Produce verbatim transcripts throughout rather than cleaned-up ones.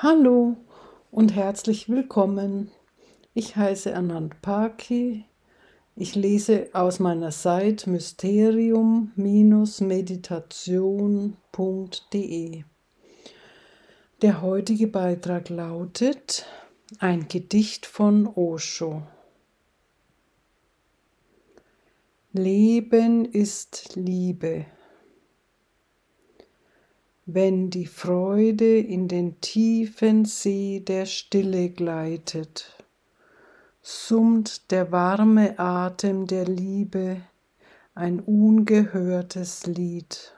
Hallo und herzlich willkommen. Ich heiße Anand Paki. Ich lese aus meiner Seite mysterium meditation punkt de. Der heutige Beitrag lautet: Ein Gedicht von Osho. Leben ist Liebe. Wenn die Freude in den tiefen See der Stille gleitet, summt der warme Atem der Liebe ein ungehörtes Lied.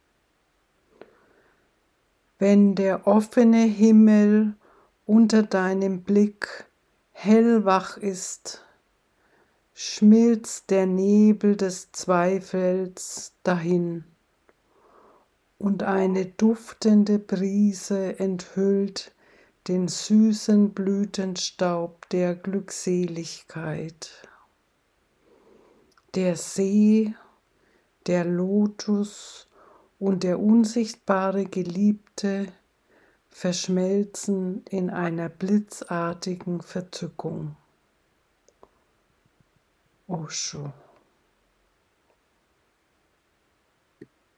Wenn der offene Himmel unter deinem Blick hellwach ist, schmilzt der Nebel des Zweifels dahin, und eine duftende Brise enthüllt den süßen Blütenstaub der Glückseligkeit. Der See, der Lotus und der unsichtbare Geliebte verschmelzen in einer blitzartigen Verzückung. Osho.